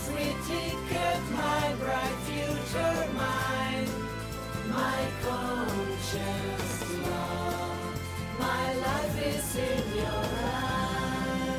free ticket, my bright future, my conscious love. My life is in your eyes.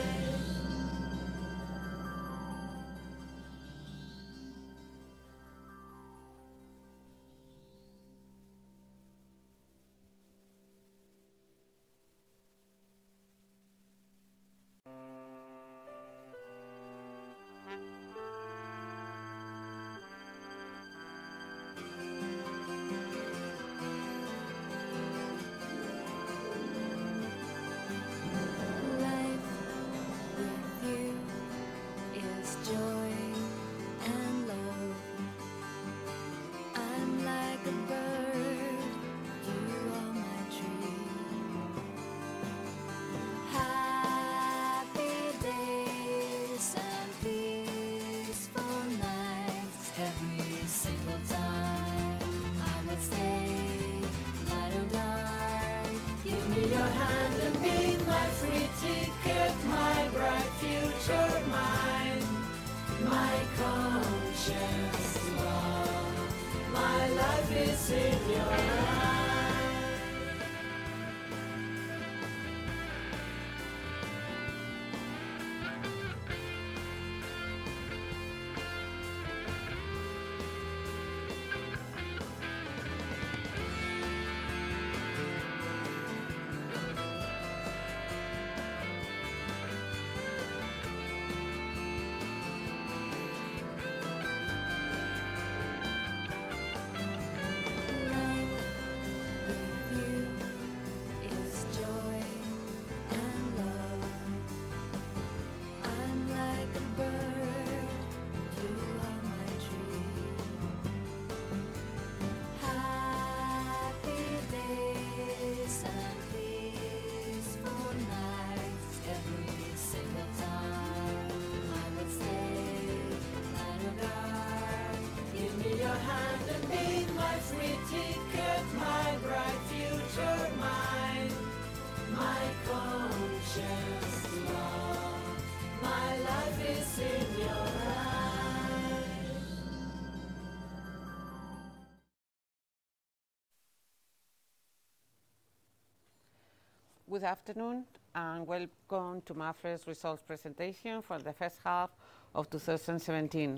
Good afternoon and welcome to Mapfre's results presentation for the first half of 2017.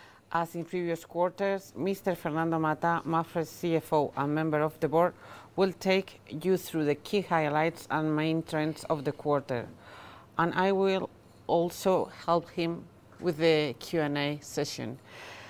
As in previous quarters, Mr. Fernando Mata, Mapfre's CFO and member of the board, will take you through the key highlights and main trends of the quarter. And I will also help him with the Q&A session.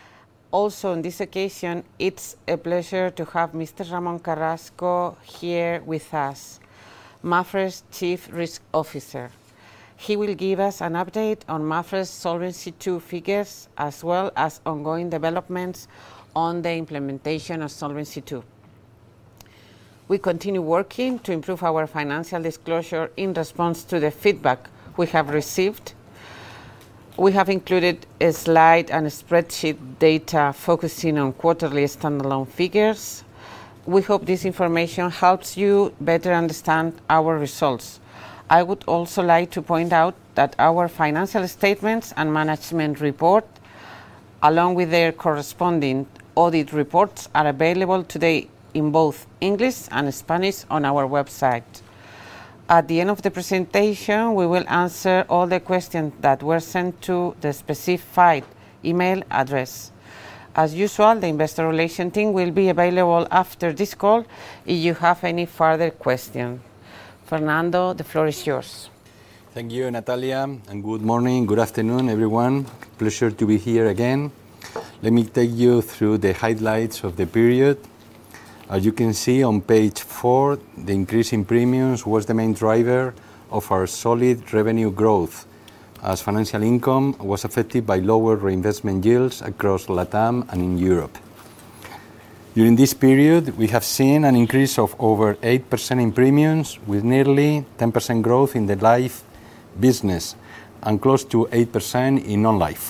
Also, on this occasion, it's a pleasure to have Mr. Ramon Carrasco here with us, Mapfre's Chief Risk Officer. He will give us an update on Mapfre's Solvency II figures as well as ongoing developments on the implementation of Solvency II. We continue working to improve our financial disclosure in response to the feedback we have received. We have included a slide and a spreadsheet data focusing on quarterly standalone figures. We hope this information helps you better understand our results. I would also like to point out that our financial statements and management report, along with their corresponding audit reports, are available today in both English and Spanish on our website. At the end of the presentation, we will answer all the questions that were sent to the specified email address. As usual, the Investor Relations team will be available after this call if you have any further questions. Fernando, the floor is yours. Thank you, Natalia, and good morning, good afternoon, everyone. Pleasure to be here again. Let me take you through the highlights of the period. As you can see on page 4, the increase in premiums was the main driver of our solid revenue growth, as financial income was affected by lower reinvestment yields across LATAM and in Europe. During this period, we have seen an increase of over 8% in premiums, with nearly 10% growth in the life business and close to 8% in non-life.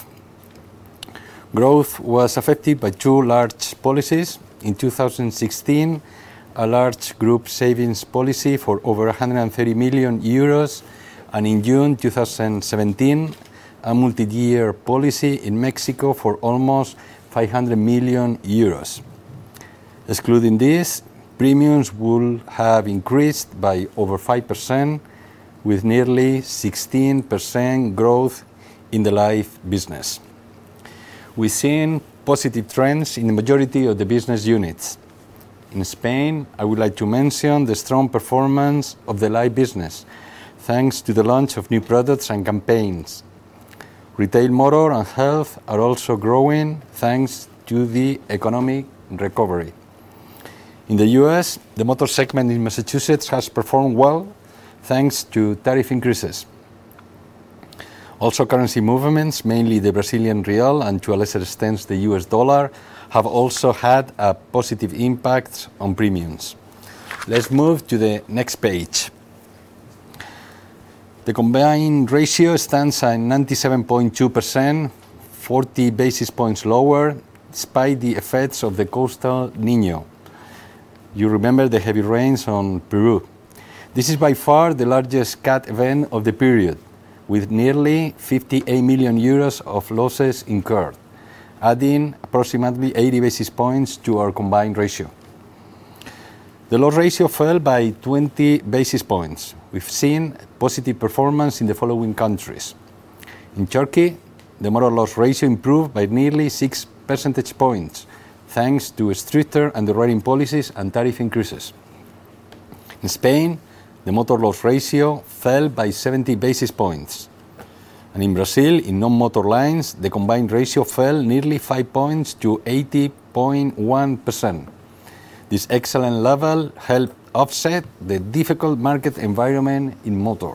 Growth was affected by two large policies. In 2016, a large group savings policy for over 130 million euros, and in June 2017, a multi-year policy in Mexico for almost 500 million euros. Excluding this, premiums will have increased by over 5%, with nearly 16% growth in the life business. We've seen positive trends in the majority of the business units. In Spain, I would like to mention the strong performance of the life business, thanks to the launch of new products and campaigns. Retail motor and health are also growing thanks to the economic recovery. In the US, the motor segment in Massachusetts has performed well thanks to tariff increases. Also, currency movements, mainly the Brazilian real and to a lesser extent the US dollar, have also had a positive impact on premiums. Let's move to the next page. The combined ratio stands at 97.2%, 40 basis points lower, despite the effects of the coastal Niño. You remember the heavy rains on Peru. This is by far the largest CAT event of the period, with nearly 58 million euros of losses incurred, adding approximately 80 basis points to our combined ratio. The loss ratio fell by 20 basis points. We've seen positive performance in the following countries. In Turkey, the motor loss ratio improved by nearly 6 percentage points, thanks to stricter underwriting policies and tariff increases. In Spain, the motor loss ratio fell by 70 basis points. And in Brazil, in non-motor lines, the combined ratio fell nearly 5 points to 80.1%. This excellent level helped offset the difficult market environment in motor.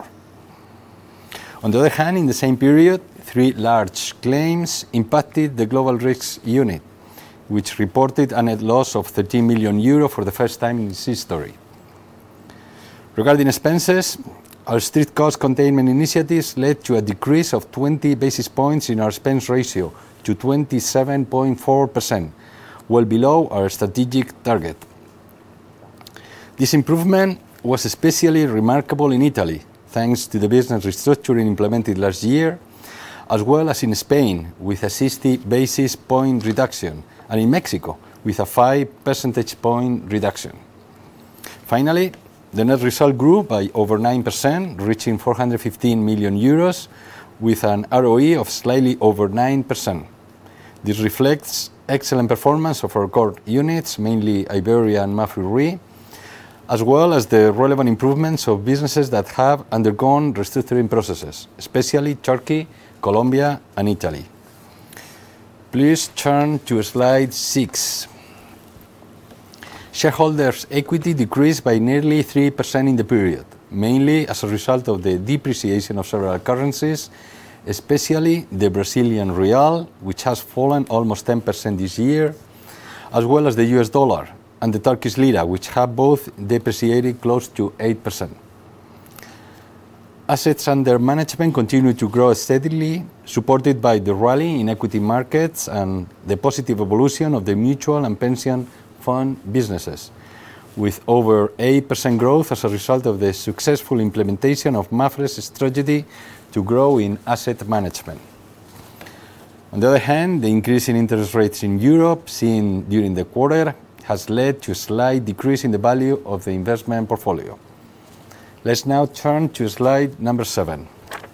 On the other hand, in the same period, 3 large claims impacted the global risks unit, which reported a net loss of 13 million euro for the first time in its history. Regarding expenses, our strict cost containment initiatives led to a decrease of 20 basis points in our expense ratio to 27.4%, well below our strategic target. This improvement was especially remarkable in Italy, thanks to the business restructuring implemented last year, as well as in Spain, with a 60 basis point reduction, and in Mexico, with a 5 percentage point reduction. Finally, the net result grew by over 9%, reaching 415 million euros, with an ROE of slightly over 9%. This reflects excellent performance of our core units, mainly Iberia and Mapfre Re, as well as the relevant improvements of businesses that have undergone restructuring processes, especially Turkey, Colombia, and Italy. Please turn to slide 6. Shareholders' equity decreased by nearly 3% in the period, mainly as a result of the depreciation of several currencies, especially the Brazilian real, which has fallen almost 10% this year, as well as the US dollar and the Turkish lira, which have both depreciated close to 8%. Assets under management continue to grow steadily, supported by the rally in equity markets and the positive evolution of the mutual and pension fund businesses, with over 8% growth as a result of the successful implementation of Mapfre's strategy to grow in asset management. On the other hand, the increase in interest rates in Europe seen during the quarter has led to a slight decrease in the value of the investment portfolio. Let's now turn to slide number 7.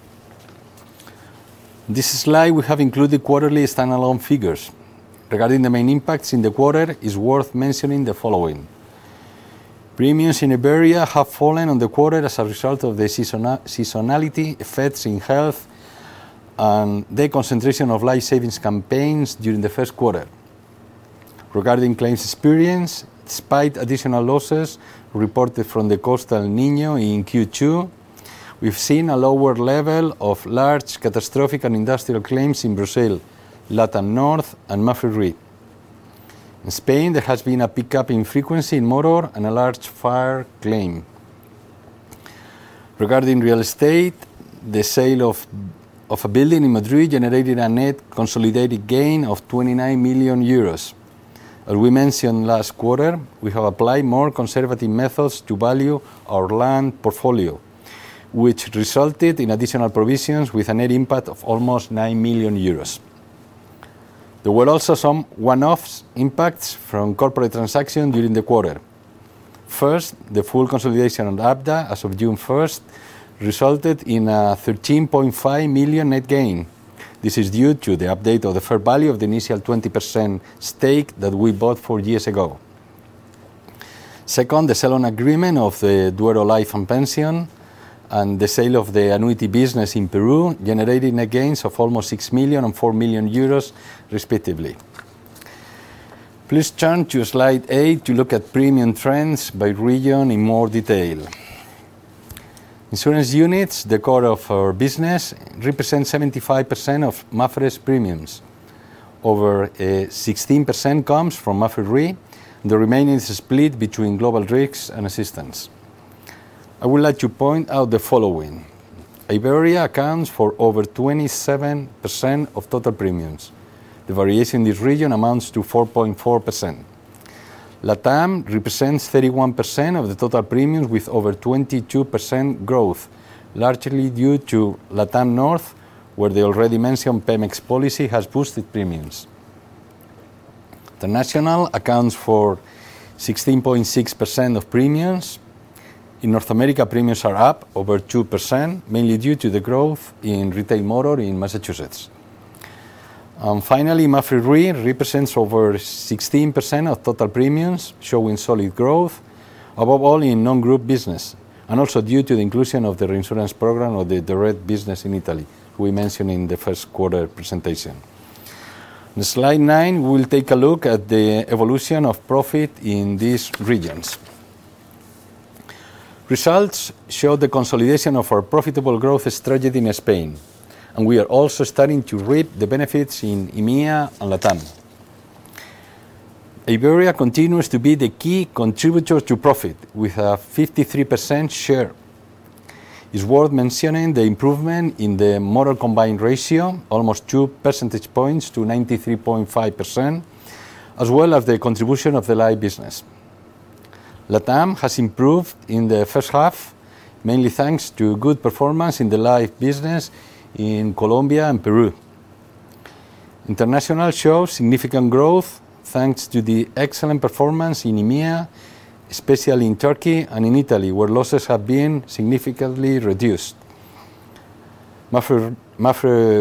In this slide, we have included quarterly standalone figures. Regarding the main impacts in the quarter, it is worth mentioning the following. Premiums in Iberia have fallen on the quarter as a result of the seasonality effects in health and the concentration of life savings campaigns during the first quarter. Regarding claims experience, despite additional losses reported from the coastal Niño in Q2, we've seen a lower level of large catastrophic and industrial claims in Brazil, Latam North, and Mapfre Re. In Spain, there has been a pickup in frequency in motor and a large fire claim. Regarding real estate, the sale of a building in Madrid generated a net consolidated gain of 29 million euros. As we mentioned last quarter, we have applied more conservative methods to value our land portfolio, which resulted in additional provisions with a net impact of almost 9 million euros. There were also some one-off impacts from corporate transactions during the quarter. First, the full consolidation of ABDA as of June 1st resulted in a 13.5 million net gain. This is due to the update of the fair value of the initial 20% stake that we bought 4 years ago. Second, the sell-on agreement of the Duero Life and Pension and the sale of the annuity business in Peru generated net gains of almost 6 million and 4 million euros respectively. Please turn to slide 8 to look at premium trends by region in more detail. Insurance units, the core of our business, represent 75% of Mapfre's premiums. Over 16% comes from Mapfre Re, and the remaining is split between global risks and assistance. I would like to point out the following. Iberia accounts for over 27% of total premiums. The variation in this region amounts to 4.4%. LATAM represents 31% of the total premiums with over 22% growth, largely due to LATAM North, where the already mentioned Pemex policy has boosted premiums. International accounts for 16.6% of premiums. In North America, premiums are up over 2%, mainly due to the growth in retail motor in Massachusetts. Finally, Mapfre Re represents over 16% of total premiums, showing solid growth, above all in non-group business, and also due to the inclusion of the reinsurance program of the direct business in Italy, we mentioned in the first quarter presentation. On slide 9, we will take a look at the evolution of profit in these regions. Results show the consolidation of our profitable growth strategy in Spain, and we are also starting to reap the benefits in EMEA and LATAM. Iberia continues to be the key contributor to profit, with a 53% share. It's worth mentioning the improvement in the motor combined ratio, almost 2 percentage points to 93.5%, as well as the contribution of the life business. LATAM has improved in the first half, mainly thanks to good performance in the life business in Colombia and Peru. International shows significant growth thanks to the excellent performance in EMEA, especially in Turkey and in Italy, where losses have been significantly reduced. Mapfre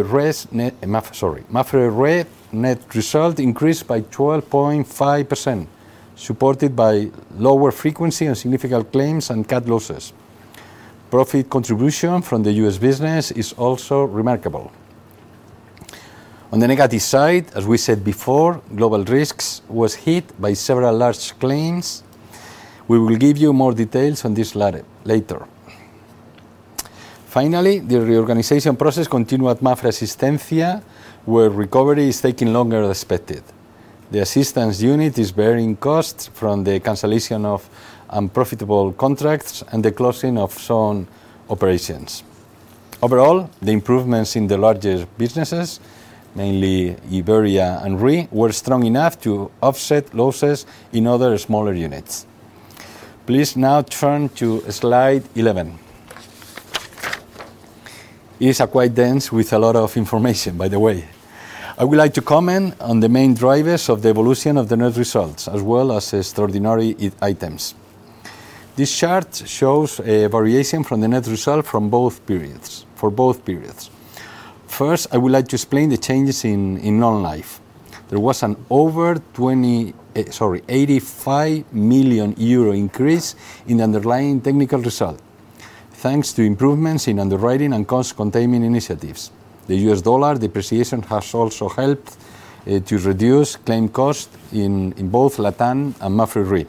Re net result increased by 12.5%, supported by lower frequency and significant claims and cat losses. Profit contribution from the US business is also remarkable. On the negative side, as we said before, global risks was hit by several large claims. We will give you more details on this later. Finally, the reorganization process continued at Mapfre Asistencia, where recovery is taking longer than expected. The assistance unit is bearing costs from the cancellation of unprofitable contracts and the closing of some operations. Overall, the improvements in the larger businesses, mainly Iberia and Re, were strong enough to offset losses in other smaller units. Please now turn to slide 11. It is quite dense with a lot of information, by the way. I would like to comment on the main drivers of the evolution of the net results, as well as extraordinary items. This chart shows a variation from the net result for both periods. First, I would like to explain the changes in non-life. There was an over 85 million euro increase in the underlying technical result, thanks to improvements in underwriting and cost containment initiatives. The US dollar depreciation has also helped to reduce claim cost in both LATAM and Mapfre Re.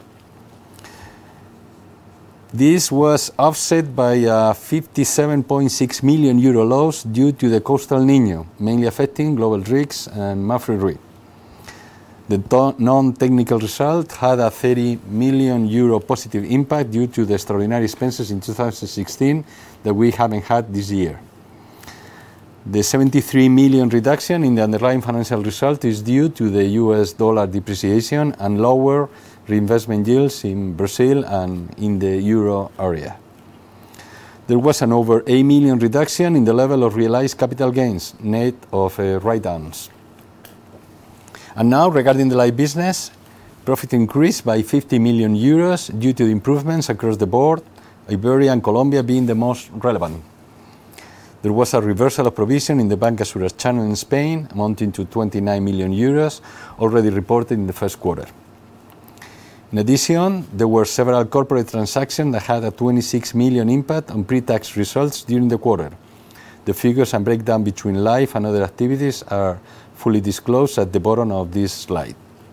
This was offset by a 57.6 million euro loss due to the coastal Niño, mainly affecting global risks and Mapfre Re. The non-technical result had a 30 million euro positive impact due to the extraordinary expenses in 2016 that we haven't had this year. The 73 million reduction in the underlying financial result is due to the US dollar depreciation and lower reinvestment yields in Brazil and in the euro area. There was an over 8 million reduction in the level of realized capital gains, net of write-downs. And now, regarding the life business, profit increased by 50 million euros due to the improvements across the board, Iberia and Colombia being the most relevant. There was a reversal of provision in the bancassurance channel in Spain, amounting to 29 million euros, already reported in the first quarter. In addition, there were several corporate transactions that had a 26 million impact on pre-tax results during the quarter. The figures and breakdown between life and other activities are fully disclosed at the bottom of this slide.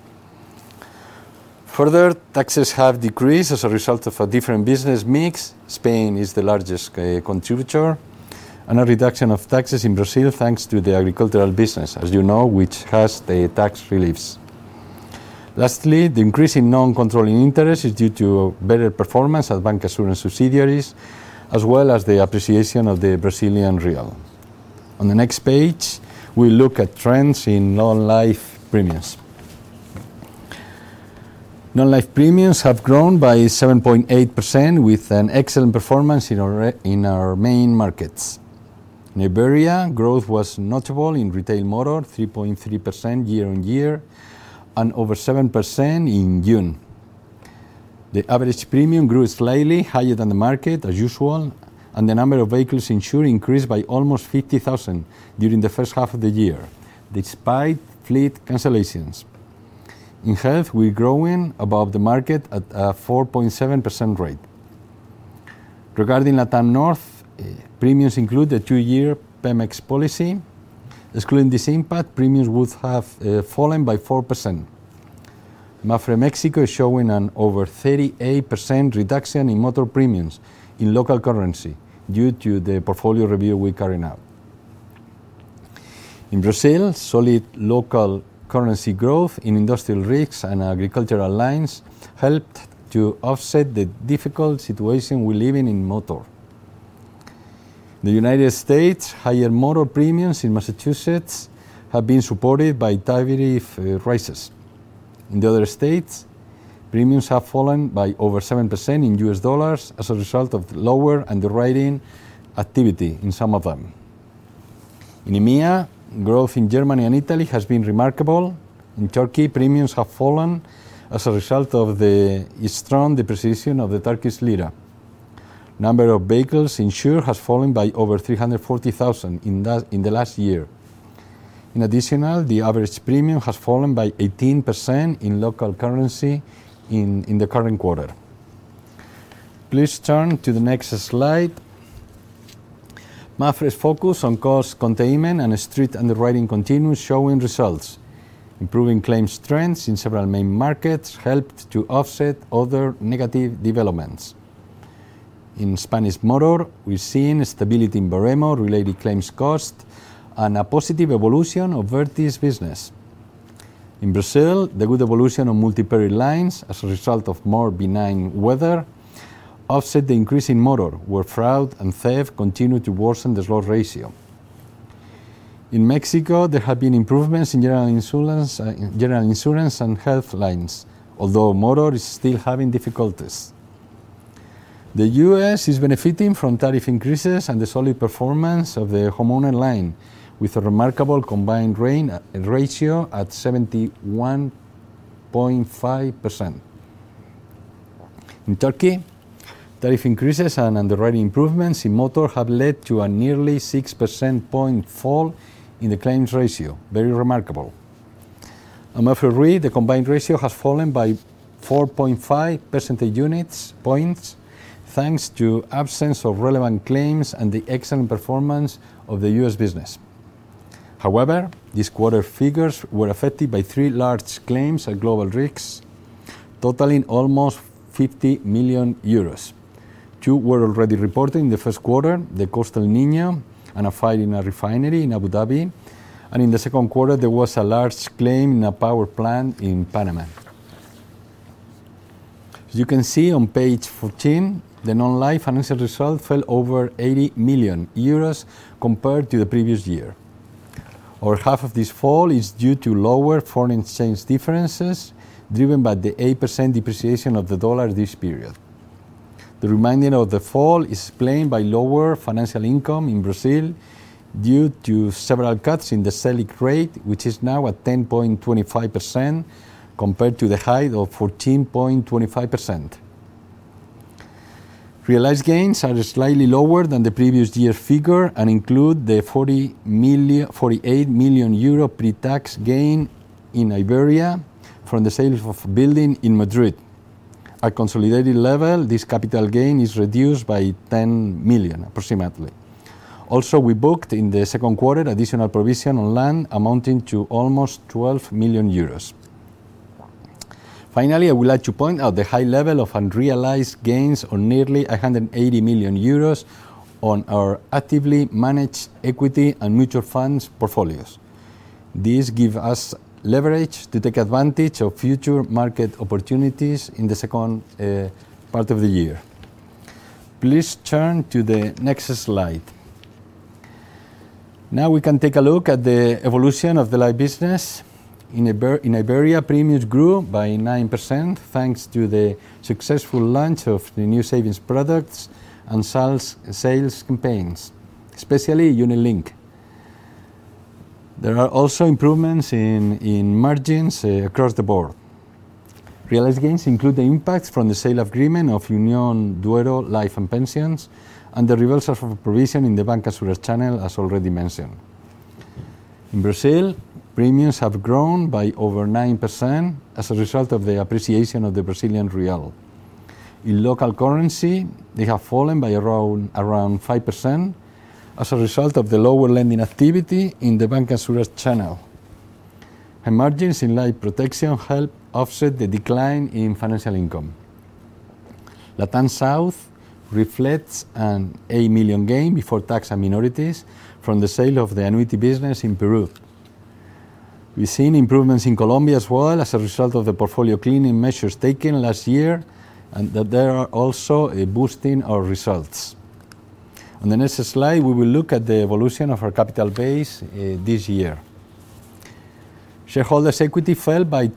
Further, taxes have decreased as a result of a different business mix. Spain is the largest contributor, and a reduction of taxes in Brazil thanks to the agricultural business, as you know, which has the tax reliefs. Lastly, the increase in non-controlling interest is due to better performance at bancassurance subsidiaries, as well as the appreciation of the Brazilian real. On the next page, we look at trends in non-life premiums. Non-life premiums have grown by 7.8% with an excellent performance in our main markets. In Iberia, growth was notable in retail motor, 3.3% year-on-year, and over 7% in June. The average premium grew slightly higher than the market, as usual, and the number of vehicles insured increased by almost 50,000 during the first half of the year, despite fleet cancellations. In health, we're growing above the market at a 4.7% rate. Regarding Latam North, premiums include the 2-year Pemex policy. Excluding this impact, premiums would have fallen by 4%. Mapfre Mexico is showing an over 38% reduction in motor premiums in local currency due to the portfolio review we carried out. In Brazil, solid local currency growth in industrial risks and agricultural lines helped to offset the difficult situation we live in motor. In the United States, higher motor premiums in Massachusetts have been supported by tariff rises. In the other states, premiums have fallen by over 7% in US dollars as a result of lower underwriting activity in some of them. In EMEA, growth in Germany and Italy has been remarkable. In Turkey, premiums have fallen as a result of the strong depreciation of the Turkish lira. Number of vehicles insured has fallen by over 340,000 in the last year. In addition, the average premium has fallen by 18% in local currency in the current quarter. Please turn to the next slide. Mapfre's focus on cost containment and strict underwriting continues showing results. Improving claims trends in several main markets helped to offset other negative developments. In Spanish motor, we're seeing stability in Baremo-related claims cost and a positive evolution of Vertis business. In Brazil, the good evolution of multi-peril lines as a result of more benign weather offset the increase in motor, where fraud and theft continue to worsen the loss ratio. In Mexico, there have been improvements in general insurance and health lines, although motor is still having difficulties. The US is benefiting from tariff increases and the solid performance of the homeowner line, with a remarkable combined ratio at 71.5%. In Turkey, tariff increases and underwriting improvements in motor have led to a nearly 6 percentage point fall in the claims ratio, very remarkable. At Mapfre Re, the combined ratio has fallen by 4.5 percentage points, thanks to absence of relevant claims and the excellent performance of the US business. However, this quarter figures were affected by 3 large claims at Global Risks, totaling almost 50 million euros. 2 were already reported in the first quarter, the Coastal Niño and a fire in a refinery in Abu Dhabi, and in the second quarter there was a large claim in a power plant in Panama. As you can see on page 14, the non-life financial result fell over 80 million euros compared to the previous year. Over half of this fall is due to lower foreign exchange differences driven by the 8% depreciation of the dollar this period. The remainder of the fall is explained by lower financial income in Brazil due to several cuts in the Selic rate, which is now at 10.25% compared to the high of 14.25%. Realized gains are slightly lower than the previous year figure and include the 48 million euro pre-tax gain in Iberia from the sale of a building in Madrid. At consolidated level, this capital gain is reduced by 10 million approximately. Also, we booked in the second quarter additional provision on land amounting to almost 12 million euros. Finally, I would like to point out the high level of unrealized gains on nearly 180 million euros on our actively managed equity and mutual funds portfolios. These give us leverage to take advantage of future market opportunities in the second part of the year. Please turn to the next slide. Now we can take a look at the evolution of the life business. In Iberia, premiums grew by 9% thanks to the successful launch of the new savings products and sales campaigns, especially Unilink. There are also improvements in margins across the board. Realized gains include the impacts from the sale agreement of Unión Duero Life and Pensions and the reversal of a provision in the bancassurance channel, as already mentioned. In Brazil, premiums have grown by over 9% as a result of the appreciation of the Brazilian real. In local currency, they have fallen by around 5% as a result of the lower lending activity in the bancassurance channel. And margins in life protection help offset the decline in financial income. Latam South reflects an 8 million gain before tax and minorities from the sale of the annuity business in Peru. We've seen improvements in Colombia as well as a result of the portfolio cleaning measures taken last year, and that they are also boosting our results. On the next slide, we will look at the evolution of our capital base this year. Shareholders' equity fell by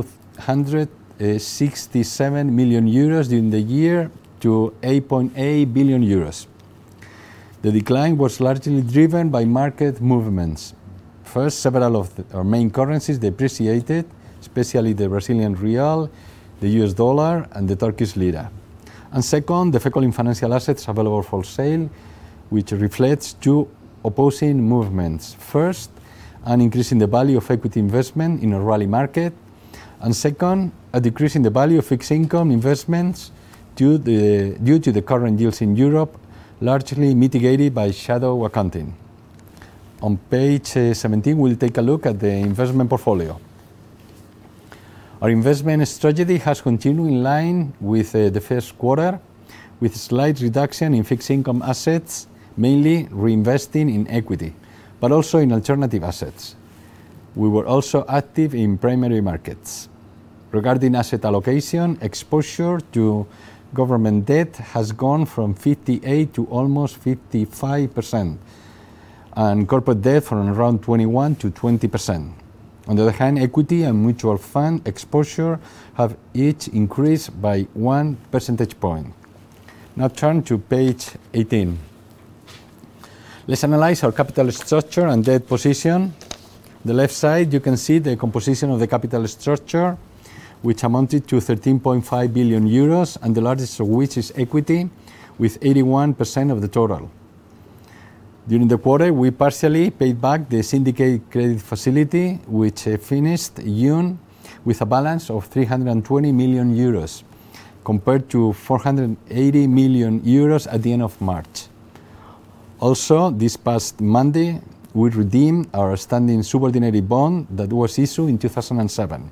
267 million euros during the year to 8.8 billion euros. The decline was largely driven by market movements. First, several of our main currencies depreciated, especially the Brazilian real, the US dollar, and the Turkish lira. And second, the fall in financial assets available for sale, which reflects two opposing movements. First, an increase in the value of equity investment in a rally market, and second, a decrease in the value of fixed income investments due to the current yields in Europe, largely mitigated by shadow accounting. On page 17, we'll take a look at the investment portfolio. Our investment strategy has continued in line with the first quarter, with a slight reduction in fixed income assets, mainly reinvesting in equity, but also in alternative assets. We were also active in primary markets. Regarding asset allocation, exposure to government debt has gone from 58% to almost 55%, and corporate debt from around 21% to 20%. On the other hand, equity and mutual fund exposure have each increased by 1 percentage point. Now turn to page 18. Let's analyze our capital structure and debt position. On the left side, you can see the composition of the capital structure, which amounted to 13.5 billion euros, and the largest of which is equity, with 81% of the total. During the quarter, we partially paid back the syndicate credit facility, which finished June with a balance of 320 million euros, compared to 480 million euros at the end of March. Also, this past Monday, we redeemed our standing subordinated bond that was issued in 2007.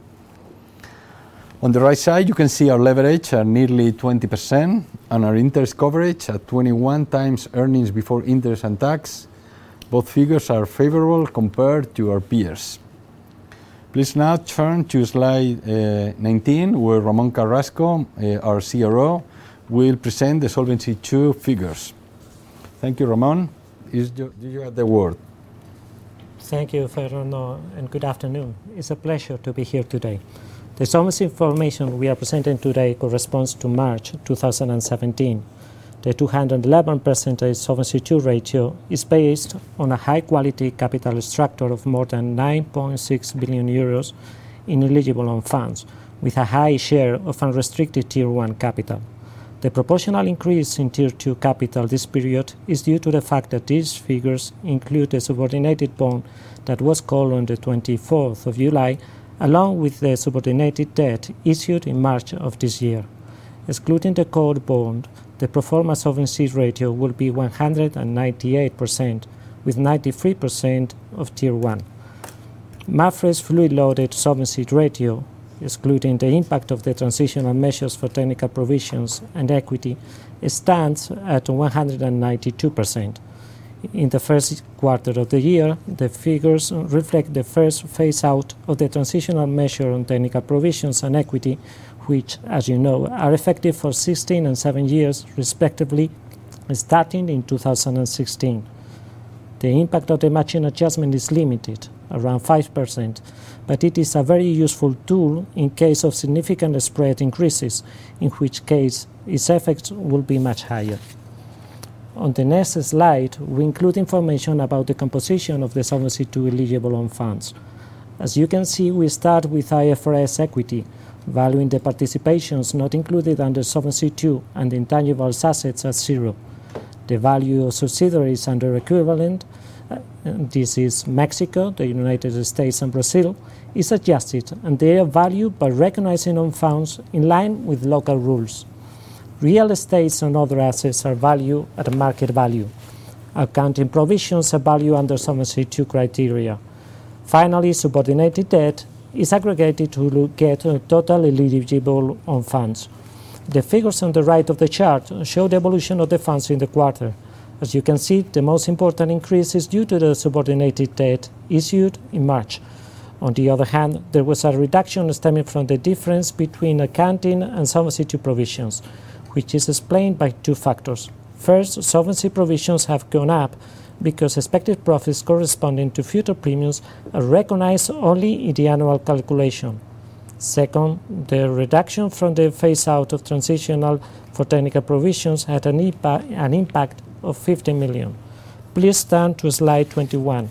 On the right side, you can see our leverage at nearly 20% and our interest coverage at 21 times earnings before interest and tax. Both figures are favorable compared to our peers. Please now turn to slide 19, where Ramon Carrasco, our CRO, will present the Solvency II figures. Thank you, Ramon. Do you have the word? Thank you, Fernando, and good afternoon. It's a pleasure to be here today. The solvency information we are presenting today corresponds to March 2017. The 211% Solvency II ratio is based on a high-quality capital structure of more than 9.6 billion euros in eligible own funds, with a high share of unrestricted Tier 1 capital. The proportional increase in Tier 2 capital this period is due to the fact that these figures include a subordinated bond that was called on the 24th of July, along with the subordinated debt issued in March of this year. Excluding the called bond, the pro forma solvency ratio will be 198%, with 93% of Tier 1. MAPFRE's fully loaded solvency ratio, excluding the impact of the transitional measures for technical provisions and equity, stands at 192%. In the first quarter of the year, the figures reflect the first phase-out of the transitional measure on technical provisions and equity, which, as you know, are effective for 16 and 7 years, respectively, starting in 2016. The impact of the matching adjustment is limited, around 5%, but it is a very useful tool in case of significant spread increases, in which case its effects will be much higher. On the next slide, we include information about the composition of the Solvency II eligible own funds. As you can see, we start with IFRS equity, valuing the participations not included under Solvency II and intangible assets at zero. The value of subsidiaries under equivalent, this is Mexico, the United States and Brazil, is adjusted, and they are valued by recognizing own funds in line with local rules. Real estates and other assets are valued at market value. Accounting provisions are valued under Solvency II criteria. Finally, subordinated debt is aggregated to get a total eligible own funds. The figures on the right of the chart show the evolution of the funds in the quarter. As you can see, the most important increase is due to the subordinated debt issued in March. On the other hand, there was a reduction stemming from the difference between accounting and Solvency II provisions, which is explained by two factors. First, solvency provisions have gone up because expected profits corresponding to future premiums are recognized only in the annual calculation. Second, the reduction from the phase-out of transitional for technical provisions had an impact of 50 million. Please turn to slide 21.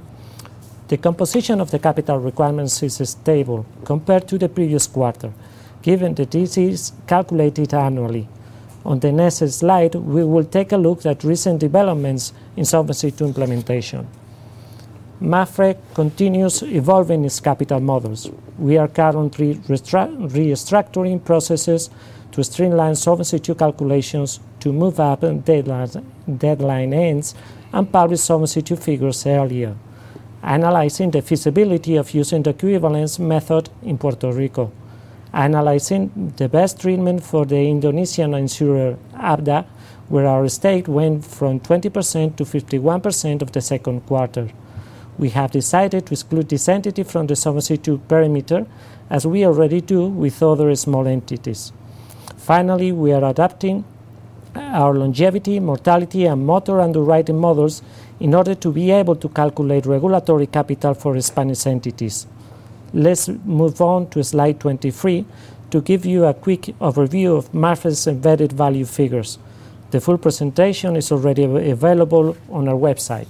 The composition of the capital requirements is stable compared to the previous quarter, given that this is calculated annually. On the next slide, we will take a look at recent developments in Solvency II implementation. MAPFRE continues evolving its capital models. We are currently restructuring processes to streamline Solvency II calculations, to move up deadline ends, and publish Solvency II figures earlier, analyzing the feasibility of using the equivalence method in Puerto Rico, analyzing the best treatment for the Indonesian insurer ABDA, where our stake went from 20% to 51% of the second quarter. We have decided to exclude this entity from the Solvency II perimeter, as we already do with other small entities. Finally, we are adapting our longevity, mortality, and motor underwriting models in order to be able to calculate regulatory capital for Spanish entities. Let's move on to slide 23 to give you a quick overview of MAPFRE's embedded value figures. The full presentation is already available on our website.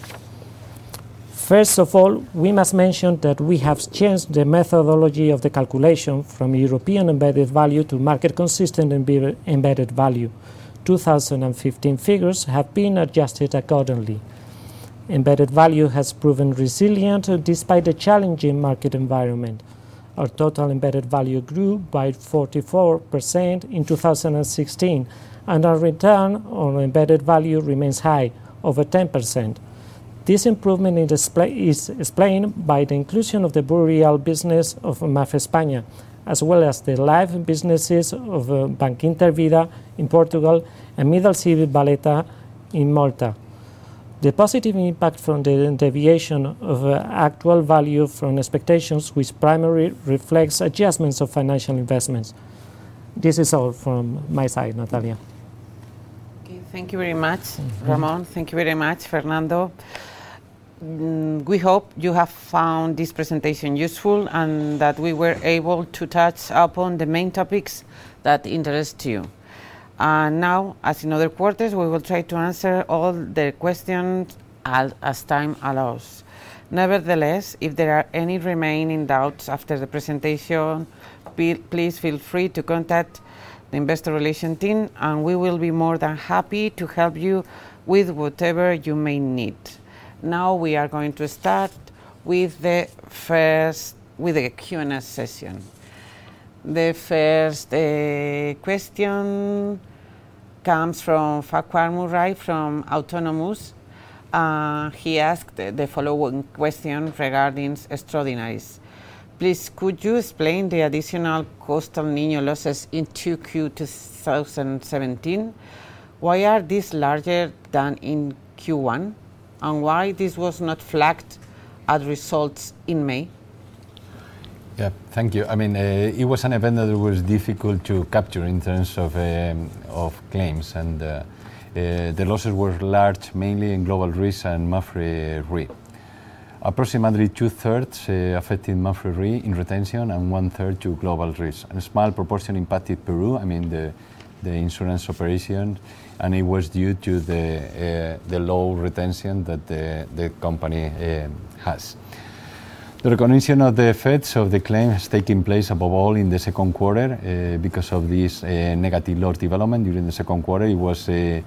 First of all, we must mention that we have changed the methodology of the calculation from European embedded value to market consistent embedded value. 2015 figures have been adjusted accordingly. Embedded value has proven resilient despite the challenging market environment. Our total embedded value grew by 44% in 2016, and our return on embedded value remains high, over 10%. This improvement is explained by the inclusion of the Burial business of MAPFRE España, as well as the life businesses of Bankinter Vida in Portugal and Middle Civil Valletta in Malta. The positive impact from the deviation of actual value from expectations, which primarily reflects adjustments of financial investments. This is all from my side, Natalia. Okay, thank you very much, Ramon. Thank you very much, Fernando. We hope you have found this presentation useful and that we were able to touch upon the main topics that interest you. And now, as in other quarters, we will try to answer all the questions as time allows. Nevertheless, if there are any remaining doubts after the presentation, please feel free to contact the Investor Relations team, and we will be more than happy to help you with whatever you may need. Now we are going to start with the Q&A session. The first question comes from Farquhar Murray from Autonomous. He asked the following question regarding extraordinaries. Please, could you explain the additional coastal Niño losses in 2Q 2017? Why are these larger than in Q1? And why this was not flagged at results in May? Yeah, thank you. I mean, it was an event that was difficult to capture in terms of claims, and the losses were large, mainly in Global Risk and Mapfre Re. Approximately 2/3 affected Mapfre Re in retention and 1/3 to Global Risk. And a small proportion impacted Peru, I mean the insurance operation, and it was due to the low retention that the company has. The recognition of the effects of the claim has taken place above all in the second quarter because of this negative loss development during the second quarter. It was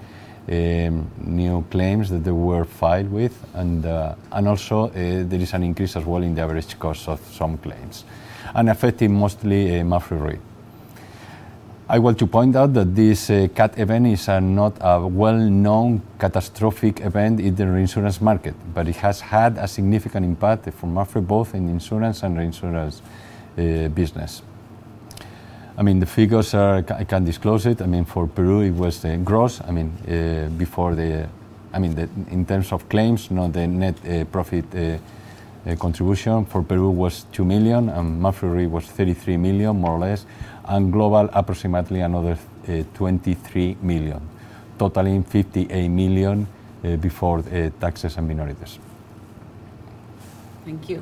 new claims that they were filed with, and also there is an increase as well in the average cost of some claims, and affecting mostly Mapfre Re. I want to point out that this CAT event is not a well-known catastrophic event in the reinsurance market, but it has had a significant impact for Mapfre both in insurance and reinsurance business. I mean, the figures are, I can disclose it. I mean, for Peru it was gross. I mean, in terms of claims, not the net profit contribution for Peru was 2 million, and Mapfre Re was 33 million, more or less, and global approximately another 23 million, totaling 58 million before taxes and minorities. Thank you.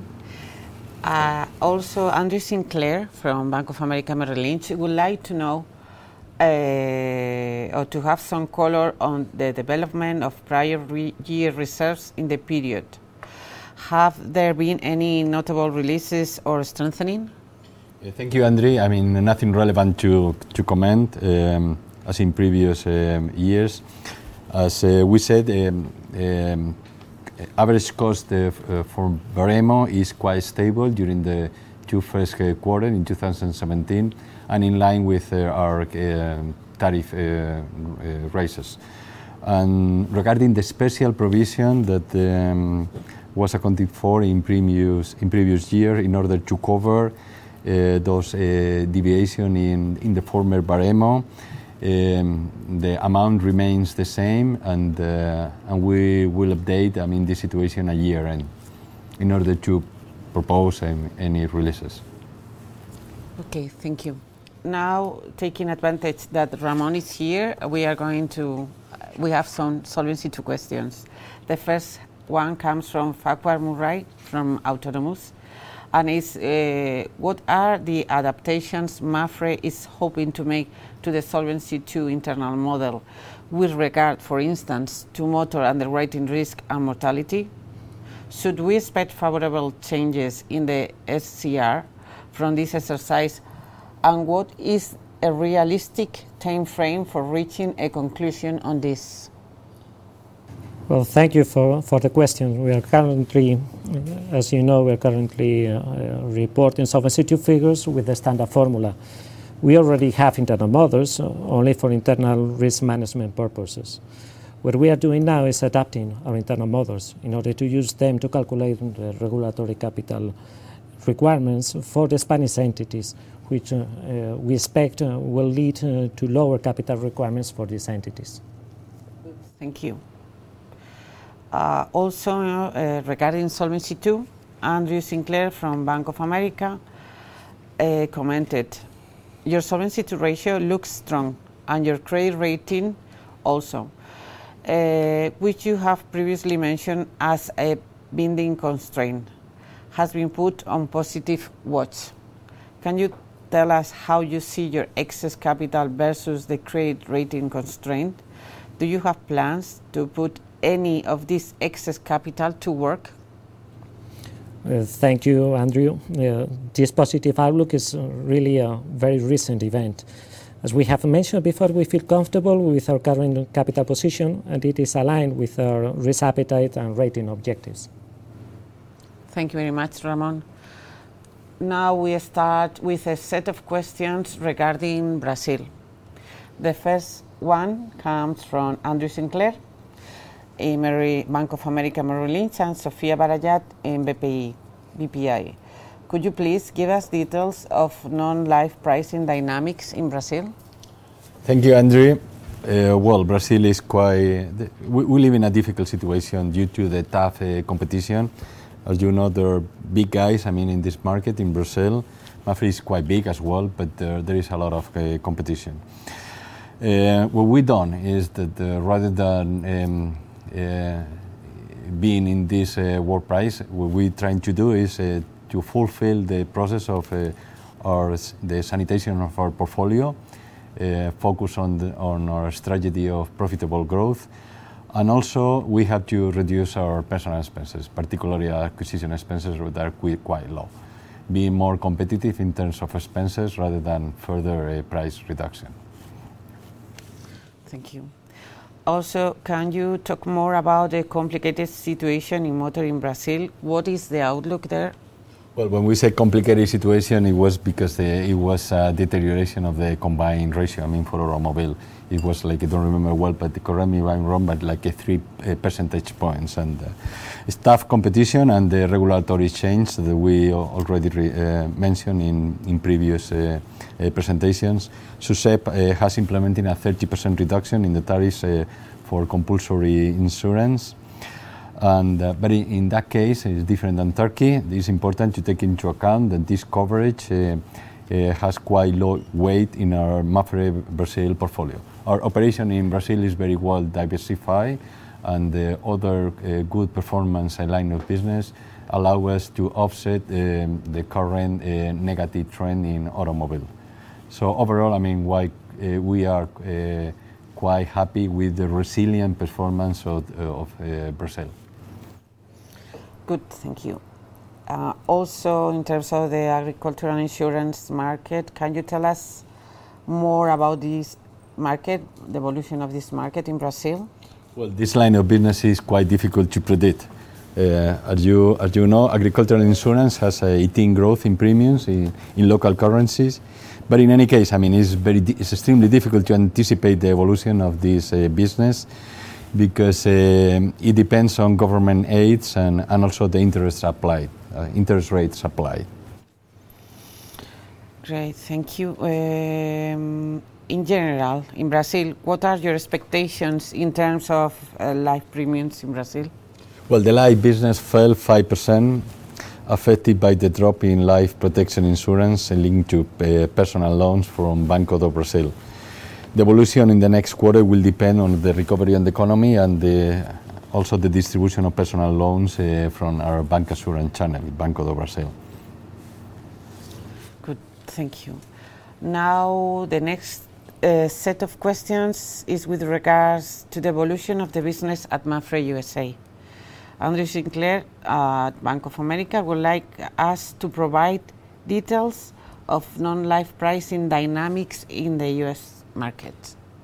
Also, Andrew Sinclair from Bank of America Merrill Lynch would like to know or to have some color on the development of prior year reserves in the period. Have there been any notable releases or strengthening? Thank you, Andre. I mean, nothing relevant to comment as in previous years. As we said, average cost for Baremo is quite stable during the first quarter in 2017, and in line with our tariff raises. And regarding the special provision that was accounted for in previous year in order to cover those deviation in the former Baremo, the amount remains the same, and we will update, I mean, the situation a year in order to propose any releases. Okay, thank you. Now, taking advantage that Ramon is here, we have some Solvency II questions. The first one comes from Farquhar Murray from Autonomous, and is what are the adaptations Mapfre is hoping to make to the Solvency II internal model with regard, for instance, to motor underwriting risk and mortality? Should we expect favorable changes in the SCR from this exercise, and what is a realistic time frame for reaching a conclusion on this? Well, thank you for the question. We are currently, as you know, reporting Solvency II figures with the standard formula. We already have internal models only for internal risk management purposes. What we are doing now is adapting our internal models in order to use them to calculate the regulatory capital requirements for the Spanish entities, which we expect will lead to lower capital requirements for these entities. Thank you. Also, regarding Solvency II, Andrew Sinclair from Bank of America commented, your Solvency II ratio looks strong, and your credit rating also, which you have previously mentioned as a binding constraint has been put on positive watch. Can you tell us how you see your excess capital versus the credit rating constraint? Do you have plans to put any of this excess capital to work? Thank you, Andrew. This positive outlook is really a very recent event. As we have mentioned before, we feel comfortable with our current capital position, and it is aligned with our risk appetite and rating objectives. Thank you very much, Ramon. Now we start with a set of questions regarding Brazil. The first one comes from Andrew Sinclair in Bank of America Merrill Lynch and Sofia Barayat in BPI. Could you please give us details of non-life pricing dynamics in Brazil? Thank you, Andrew. Well, Brazil is quite... We live in a difficult situation due to the tough competition. As you know, there are big guys, in this market in Brazil. Mapfre is quite big as well, but there is a lot of competition. What we've done is that rather than being in this world price, what we're trying to do is to fulfill the process of the sanitation of our portfolio, focus on our strategy of profitable growth, and also we have to reduce our personal expenses, particularly acquisition expenses that are quite low, being more competitive in terms of expenses rather than further price reduction. Thank you. Also, can you talk more about the complicated situation in motor in Brazil? What is the outlook there? Well, when we say complicated situation, it was because it was a deterioration of the combined ratio. For automobile, it was like, I don't remember well, but correct me if I'm wrong, but like 3 percentage points. And it's tough competition and the regulatory change that we already mentioned in previous presentations. SUSEP has implemented a 30% reduction in the tariffs for compulsory insurance. But in that case, it's different than Turkey. It is important to take into account that this coverage has quite low weight in our Mapfre Brazil portfolio. Our operation in Brazil is very well diversified, and the other good performance line of business allow us to offset the current negative trend in automobile. So overall, we are quite happy with the resilient performance of Brazil. Good, thank you. Also, in terms of the agricultural insurance market, can you tell us more about this market, the evolution of this market in Brazil? Well, this line of business is quite difficult to predict. As you know, agricultural insurance has 18 growth in premiums in local currencies. But in any case, it's extremely difficult to anticipate the evolution of this business, because it depends on government aids and also the interest rates applied. Great, thank you. In general, in Brazil, what are your expectations in terms of life premiums in Brazil? Well, the life business fell 5%, affected by the drop in life protection insurance linked to personal loans from Banco do Brasil. The evolution in the next quarter will depend on the recovery in the economy and also the distribution of personal loans from our bancassurance channel, Banco do Brasil. Good, thank you. Now the next set of questions is with regards to the evolution of the business at Mapfre USA. Andrew Sinclair at Bank of America would like us to provide details of non-life pricing dynamics in the US market.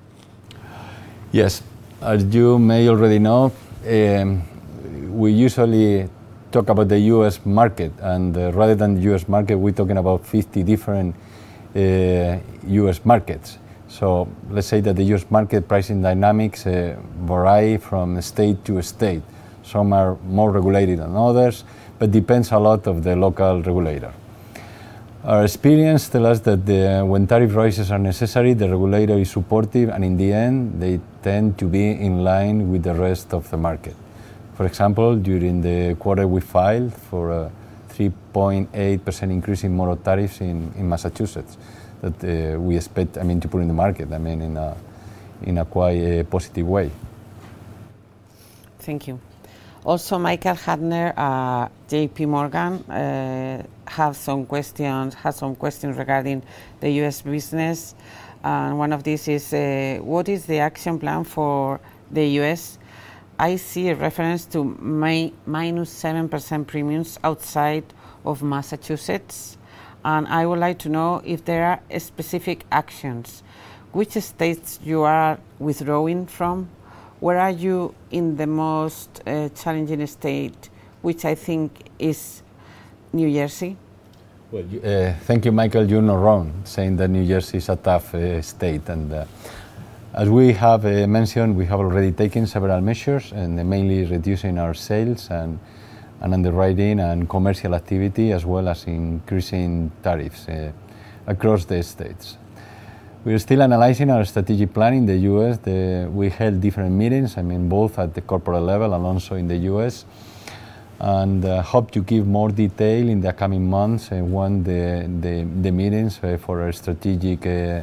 Yes, as you may already know, we usually talk about the US market, and rather than the US market, we're talking about 50 different US markets. So let's say that the US market pricing dynamics vary from state to state. Some are more regulated than others, but depends a lot of the local regulator. Our experience tells us that when tariff rises are necessary, the regulator is supportive, and in the end, they tend to be in line with the rest of the market. For example, during the quarter we filed for a 3.8% increase in motor tariffs in Massachusetts that we expect to put in the market in a quite positive way. Thank you. Also, Michael Hadner, JP Morgan, has some questions regarding the U.S. business. And one of these is, what is the action plan for the U.S.? I see a reference to minus 7% premiums outside of Massachusetts. And I would like to know if there are specific actions. Which states you are withdrawing from? Where are you in the most challenging state, which I think is New Jersey? Well, thank you, Michael. You're not wrong, saying that New Jersey is a tough state. And as we have mentioned, we have already taken several measures, and mainly reducing our sales and underwriting and commercial activity, as well as increasing tariffs across the states. We're still analyzing our strategic plan in the US. We held different meetings, both at the corporate level and also in the US, and hope to give more detail in the coming months when the meetings for our strategic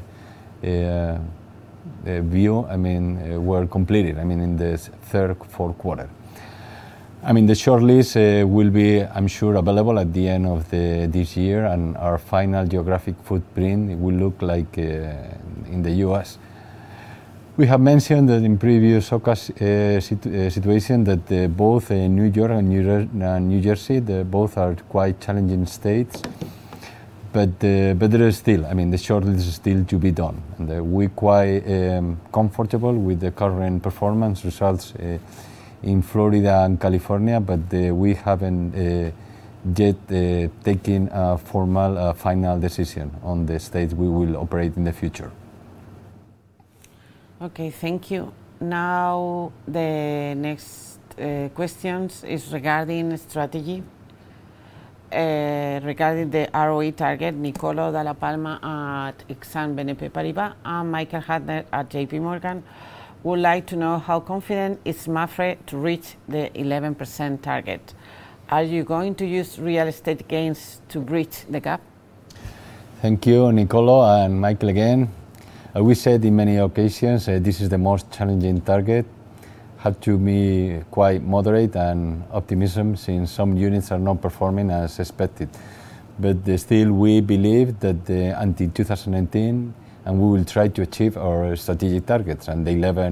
view were completed, in the fourth quarter. The short list will be, I'm sure, available at the end of this year, and our final geographic footprint will look like in the US. We have mentioned that in previous situation that both New York and New Jersey, both are quite challenging states, but there is still, the short list is still to be done. And we're quite comfortable with the current performance results in Florida and California, but we haven't yet taken a formal final decision on the states we will operate in the future. Okay, thank you. Now the next questions is regarding strategy. Regarding the ROE target, Nicolo Dalla Palma at Exane BNP Paribas and Michael Hadner at JP Morgan would like to know how confident is Mapfre to reach the 11% target. Are you going to use real estate gains to bridge the gap? Thank you, Nicolo and Michael again. As we said in many occasions, this is the most challenging target. Have to be quite moderate and optimism, since some units are not performing as expected. But still, we believe that until 2019, and we will try to achieve our strategic targets, and the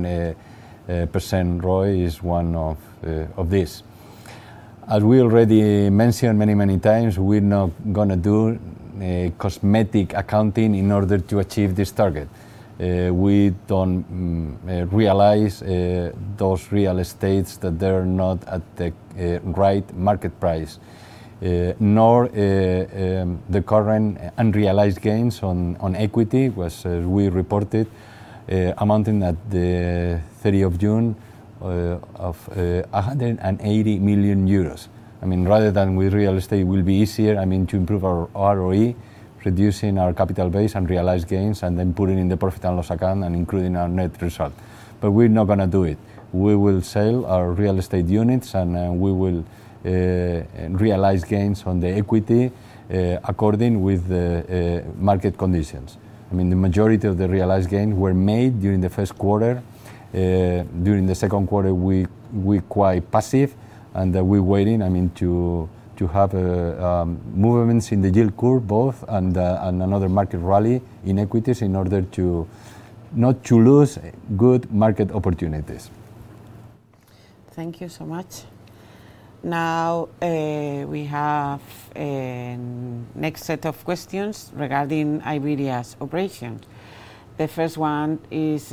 11% ROI is one of these. As we already mentioned many times, we're not going to do cosmetic accounting in order to achieve this target. We don't realize those real estates that they're not at the right market price, nor the current unrealized gains on equity, was we reported amounting at the 30th of June of 180 million euros. Rather than with real estate, it will be easier to improve our ROE, reducing our capital base and realized gains, and then putting in the profit and loss account and including our net result. But we're not going to do it. We will sell our real estate units, and we will realize gains on the equity according with the market conditions. The majority of the realized gains were made during the first quarter. During the second quarter, we quite passive, and we're waiting to have movements in the yield curve both, and another market rally in equities in order to not to lose good market opportunities. Thank you so much. Now we have a next set of questions regarding Iberia's operations. The first one is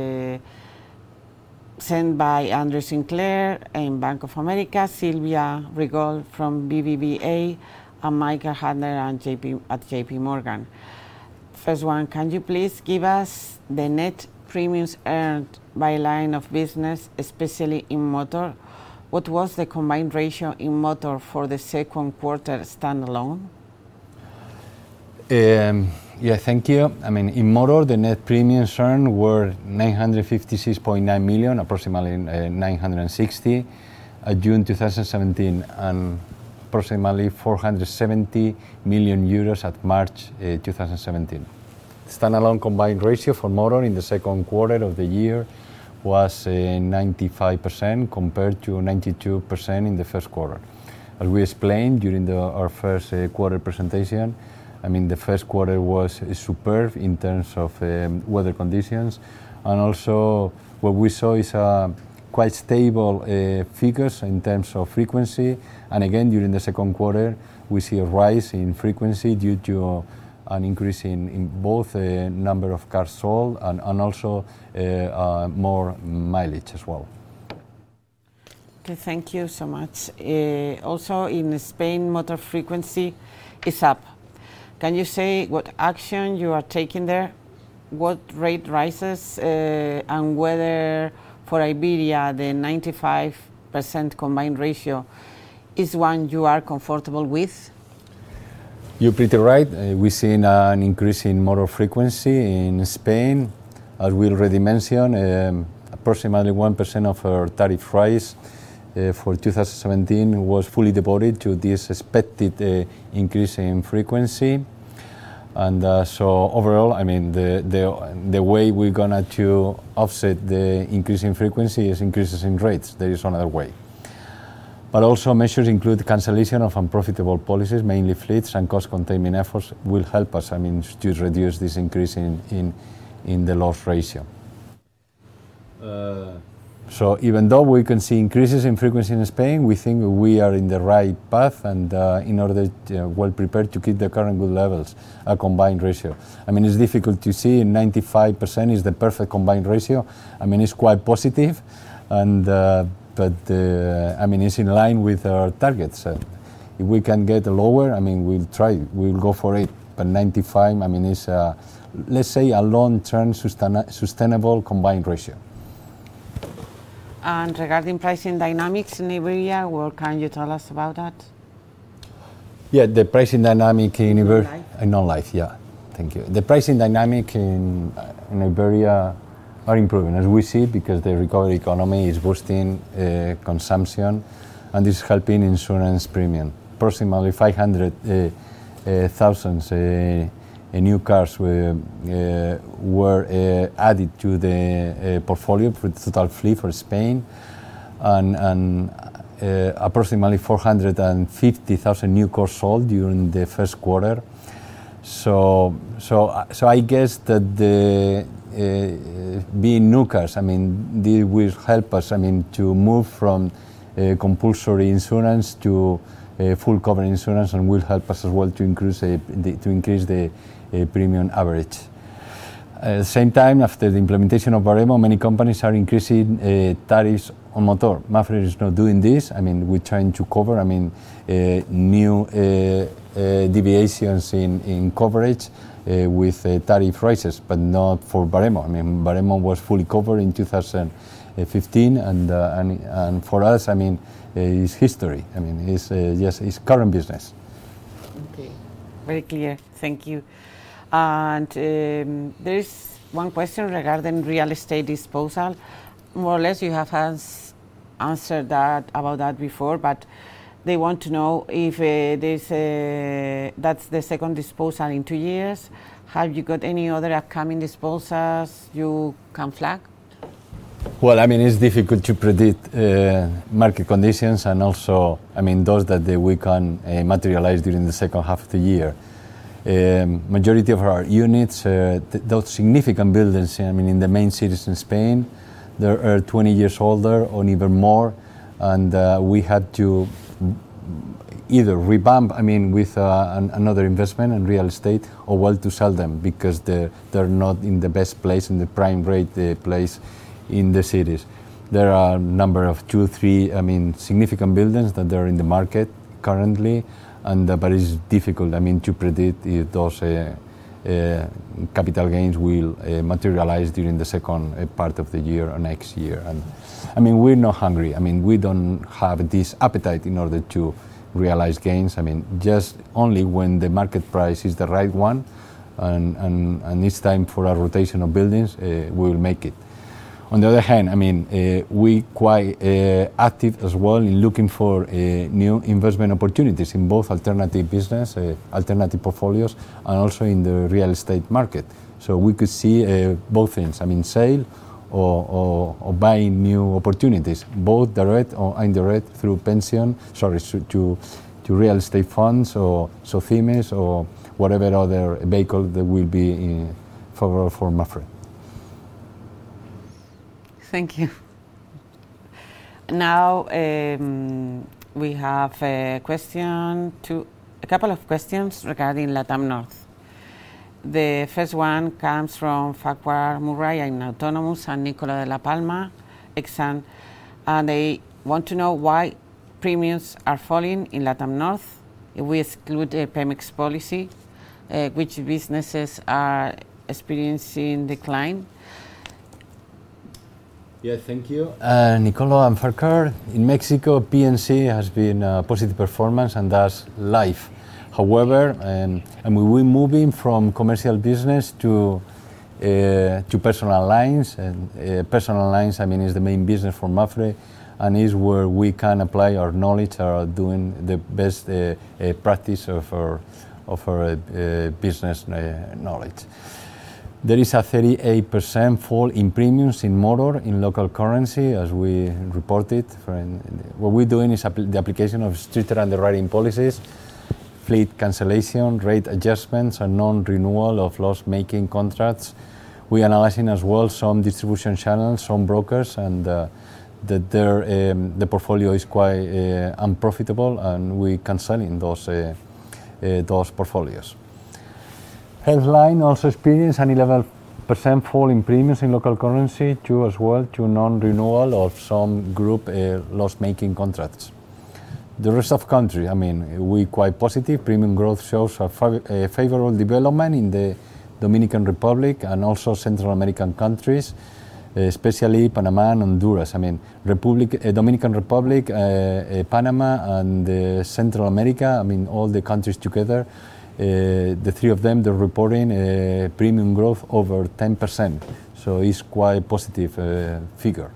sent by Andrew Sinclair in Bank of America, Silvia Rigol from BBVA, and Michael Hadner at JP Morgan. First one, can you please give us the net premiums earned by line of business, especially in motor? What was the combined ratio in motor for the second quarter standalone? Yeah, thank you. In motor, the net premiums earned were 956.9 million, approximately 960 at June 2017, and approximately 470 million euros at March 2017. Standalone combined ratio for motor in the second quarter of the year was 95% compared to 92% in the first quarter. As we explained during our first quarter presentation, I mean, the first quarter was superb in terms of weather conditions, and also what we saw is quite stable figures in terms of frequency. And again, during the second quarter, we see a rise in frequency due to an increase in both number of cars sold and also more mileage as well. Okay, thank you so much. Also in Spain, motor frequency is up. Can you say what action you are taking there, what rate rises, and whether for Iberia the 95% combined ratio is one you are comfortable with? You're pretty right. We've seen an increase in motor frequency in Spain. As we already mentioned, approximately 1% of our tariff rise for 2017 was fully devoted to this expected increase in frequency. And so overall, I mean, the way we're gonna to offset the increase in frequency is increases in rates. There is another way. But also measures include cancellation of unprofitable policies, mainly fleets, and cost containment efforts will help us, I mean, to reduce this increase in the loss ratio. So even though we can see increases in frequency in Spain, we think we are in the right path and in order to, well prepared to keep the current good levels, a combined ratio. I mean, it's difficult to see 95% is the perfect combined ratio. I mean, it's quite positive, and but I mean, it's in line with our targets. If we can get lower, I mean, we'll try, we'll go for it. But 95, I mean, is let's say a long-term sustainable combined ratio. And regarding pricing dynamics in Iberia, what can you tell us about that? Yeah, the pricing dynamic in Iberia, non-life, yeah, thank you. The pricing dynamic in Iberia are improving, as we see, because the recovery economy is boosting consumption, and this is helping insurance premium. Approximately 500,000 new cars were added to the portfolio for the total fleet for Spain, and approximately 450,000 new cars sold during the first quarter. So I guess that the being new cars, I mean, this will help us, I mean, to move from compulsory insurance to full cover insurance, and will help us as well to increase the premium average. At the same time, after the implementation of Baremo, many companies are increasing tariffs on motor. Mapfre is not doing this. I mean, we're trying to cover, I mean, new deviations in coverage with tariff rises, but not for Baremo. I mean, Baremo was fully covered in 2015, and for us, I mean, it's history. I mean, it's just it's current business. Okay, very clear. Thank you. And there is one question regarding real estate disposal. More or less, you have answered about that before, but they want to know if that's the second disposal in 2 years. Have you got any other upcoming disposals you can flag? Well, I mean, it's difficult to predict market conditions, and also, I mean, those that we can materialize during the second half of the year. Majority of our units, those significant buildings, I mean, in the main cities in Spain, they are 20 years older or even more, and we had to either revamp, I mean, with another investment in real estate, or well to sell them because they're not in the best place, in the prime rate place in the cities. There are a number of 2, 3, I mean, significant buildings that are in the market currently, and but it's difficult, I mean, to predict if those capital gains will materialize during the second part of the year or next year. And I mean, we're not hungry. I mean, we don't have this appetite in order to realize gains. I mean, just only when the market price is the right one, and it's time for a rotation of buildings, we will make it. On the other hand, I mean, we quite active as well in looking for new investment opportunities in both alternative business, alternative portfolios, and also in the real estate market. So we could see both things, I mean, sale or buying new opportunities, both direct or indirect through to real estate funds or SOCIMES or whatever other vehicle that will be favorable for Mapfre. Thank you. Now we have a couple of questions regarding LATAM North. The first one comes from Farquhar Murray in Autonomous and Nicola de la Palma, Exxon, and they want to know why premiums are falling in LATAM North. If we exclude the Pemex policy, which businesses are experiencing decline? Yeah, thank you. Nicola and Farquhar, in Mexico, P&C has been a positive performance, and that's life. However, and we're moving from commercial business to personal lines, and personal lines, I mean, is the main business for Mapfre, and is where we can apply our knowledge, or doing the best practice of our business knowledge. There is a 38% fall in premiums in motor in local currency, as we reported. What we're doing is the application of stricter underwriting policies, fleet cancellation, rate adjustments, and non-renewal of loss-making contracts. We're analyzing as well some distribution channels, some brokers, and that the portfolio is quite unprofitable, and we're cancelling those portfolios. Healthline also experienced an 11% fall in premiums in local currency due as well to non-renewal of some group loss-making contracts. The rest of country, I mean, we're quite positive. Premium growth shows a favorable development in the Dominican Republic and also Central American countries, especially Panama and Honduras. I mean, Dominican Republic, Panama, and Central America, I mean, all the countries together, the three of them, they're reporting premium growth over 10%. So it's quite positive figure.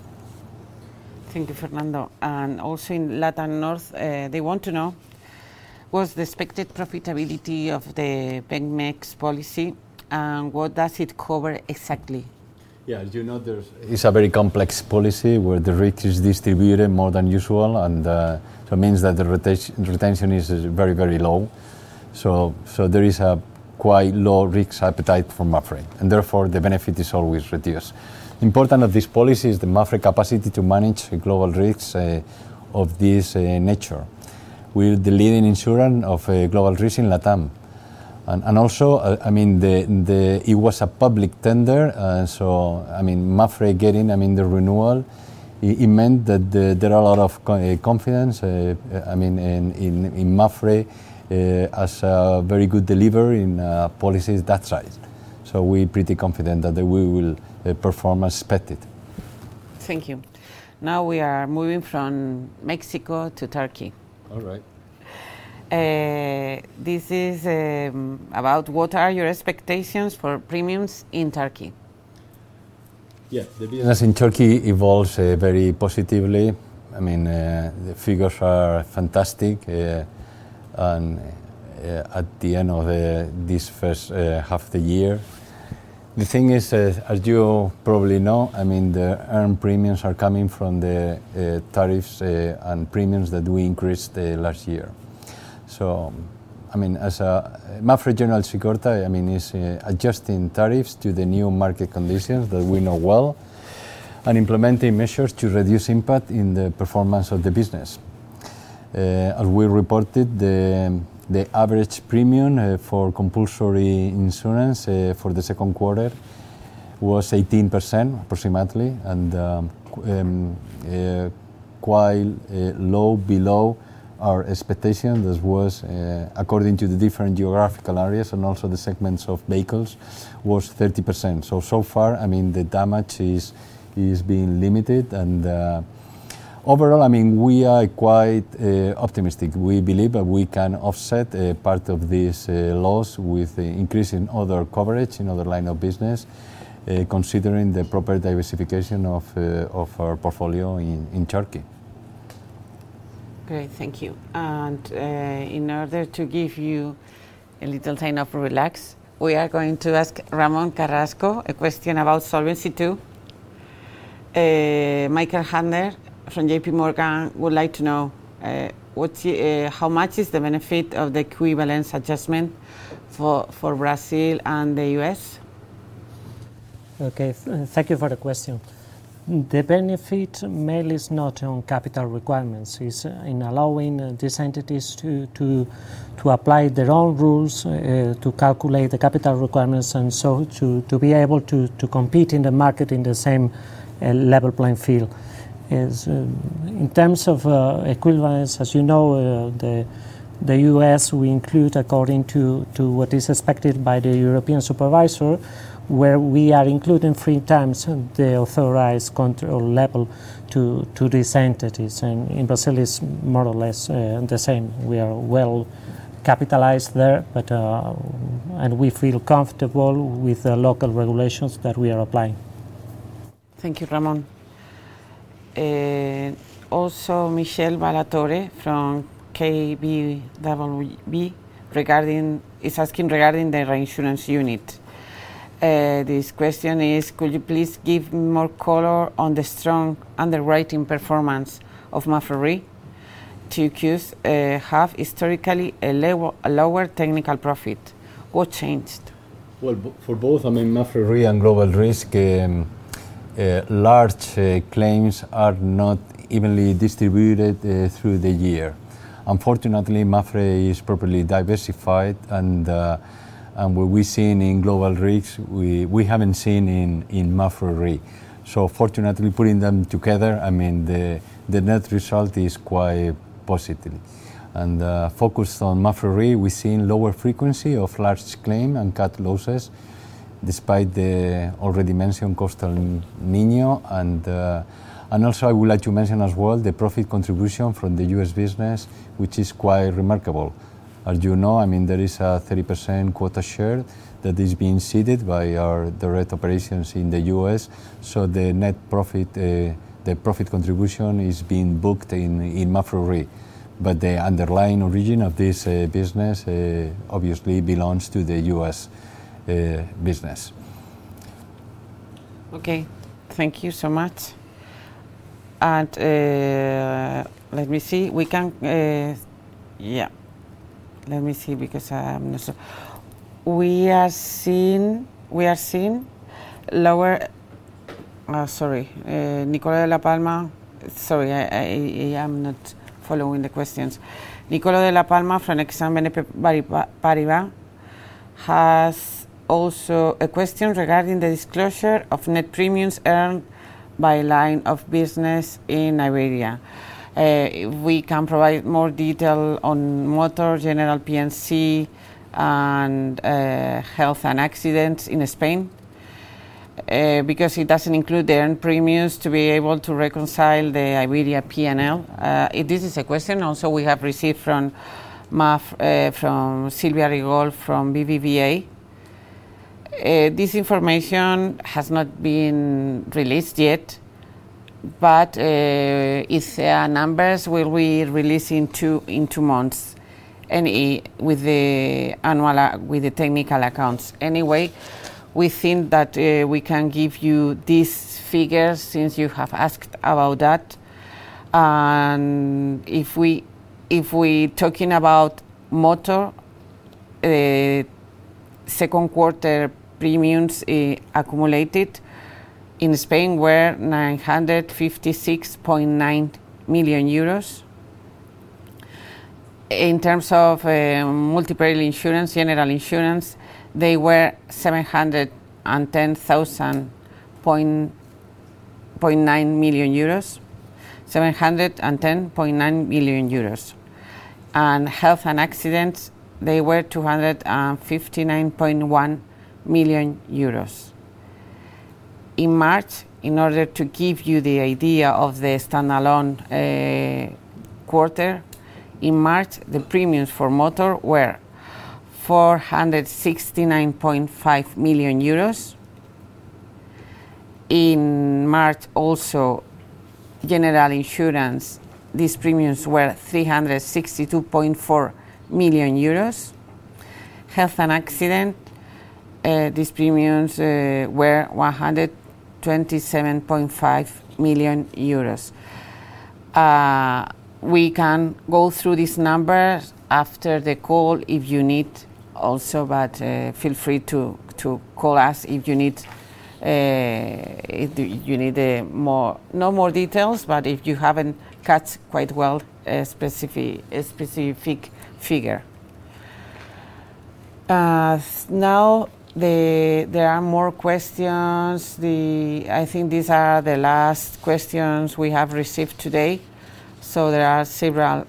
Thank you, Fernando. And also in LATAM North, they want to know what's the expected profitability of the Pemex policy and what does it cover exactly? Yeah, as you know, it's a very complex policy where the risk is distributed more than usual, and so it means that the retention is very, very low. So there is a quite low risk appetite for Mapfre, and therefore the benefit is always reduced. Important of this policy is the Mapfre capacity to manage global risks of this nature. We're the leading insurer of global risk in LATAM. And also, I mean, it was a public tender, so, I mean, Mapfre getting, I mean, the renewal, it meant that there are a lot of confidence, I mean, in Mapfre as a very good deliverer in policies that size. So we're pretty confident that we will perform as expected. Thank you. Now we are moving from Mexico to Turkey. All right. This is about what are your expectations for premiums in Turkey? Yeah, the business in Turkey evolves very positively. I mean, the figures are fantastic, and at the end of this first half of the year. The thing is, as you probably know, I mean, the earned premiums are coming from the tariffs and premiums that we increased last year. So, I mean, as a Mapfre General Sigorta, I mean, is adjusting tariffs to the new market conditions that we know well, and implementing measures to reduce impact in the performance of the business. As we reported, the average premium for compulsory insurance for the second quarter was 18% approximately, and quite low below our expectation. This was, according to the different geographical areas and also the segments of vehicles, was 30%. So far, I mean, the damage is being limited, and overall, I mean, we are quite optimistic. We believe that we can offset part of this loss with increasing other coverage in other line of business, considering the proper diversification of our portfolio in Turkey. Great, thank you. And in order to give you a little time of relax, we are going to ask Ramon Carrasco a question about Solvency II. Michael Handler from JP Morgan would like to know how much is the benefit of the equivalence adjustment for Brazil and the US? Okay, thank you for the question. The benefit mainly is not on capital requirements. It's in allowing these entities to apply their own rules to calculate the capital requirements, and so to be able to compete in the market in the same level playing field. In terms of equivalence, as you know, the US we include according to what is expected by the European supervisor, where we are including 3 times the authorized control level to these entities. And in Brazil it's more or less the same. We are well capitalized there, but and we feel comfortable with the local regulations that we are applying. Thank you, Ramon. Also, Michelle Ballatore from KBWB is asking regarding the reinsurance unit. This question is, could you please give more color on the strong underwriting performance of Mapfre Re? TQs have historically a lower technical profit. What changed? Well, for both, Mapfre Re and Global Risk, large claims are not evenly distributed through the year. Unfortunately, Mapfre is properly diversified, and what we've seen in Global Risk, we haven't seen in Mapfre Re. So fortunately, putting them together, the net result is quite positive. And focused on Mapfre Re, we've seen lower frequency of large claim and cat losses, despite the already mentioned coastal Niño, and also I would like to mention as well the profit contribution from the US business, which is quite remarkable. As you know, there is a 30% quota share that is being ceded by our direct operations in the US, so the net profit, the profit contribution is being booked in Mapfre Re. But the underlying origin of this business obviously belongs to the US business. Okay, thank you so much. And let me see, we can, let me see, because I'm not sure. We are seeing lower, Nicolo de la Palma, sorry, I am not following the questions. Nicolo de la Palma from Exane BNP Paribas has also a question regarding the disclosure of net premiums earned by line of business in Iberia. If we can provide more detail on motor, general P&C, and health and accidents in Spain, because it doesn't include the earned premiums to be able to reconcile the Iberia P&L. This is a question also we have received from Silvia Rigol from BBVA. This information has not been released yet, but its numbers will be released in 2 months, and with the technical accounts. Anyway, we think that we can give you these figures since you have asked about that. And if we talking about motor, second quarter premiums accumulated in Spain were 956.9 million euros. In terms of multi-peril insurance, general insurance, they were 710.9 million euros. 710.9 million euros. And health and accidents, they were 259.1 million euros. In March, in order to give you the idea of the standalone quarter, in March the premiums for motor were 469.5 million euros. In March also, general insurance, these premiums were 362.4 million euros. Health and accident, these premiums were 127.5 million euros. We can go through these numbers after the call if you need also, but feel free to call us if you need no more details, but if you haven't caught quite well a specific figure. Now there are more questions. I think these are the last questions we have received today. So there are several